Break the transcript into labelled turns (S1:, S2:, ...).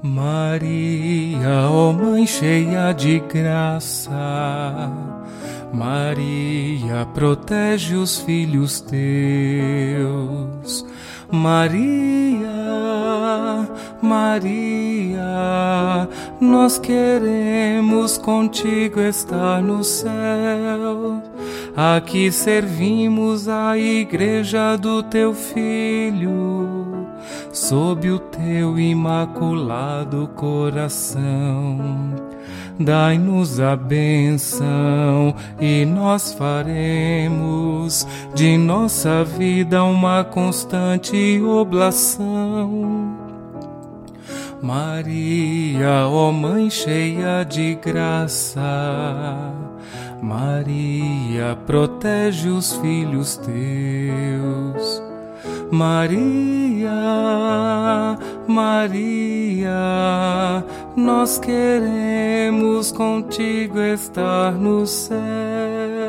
S1: Maria, ó Mãe cheia de graça, Maria, protege os filhos teus. Maria, Maria, nós queremos contigo estar no céu. Aqui servimos a igreja do teu Filho, sob o teu imaculado coração. Dai-nos a bênção e nós faremos de nossa vida uma constante oblação. Maria, ó Mãe cheia de graça, Maria, protege os filhos teus. Maria, Maria, nós queremos contigo estar no céu.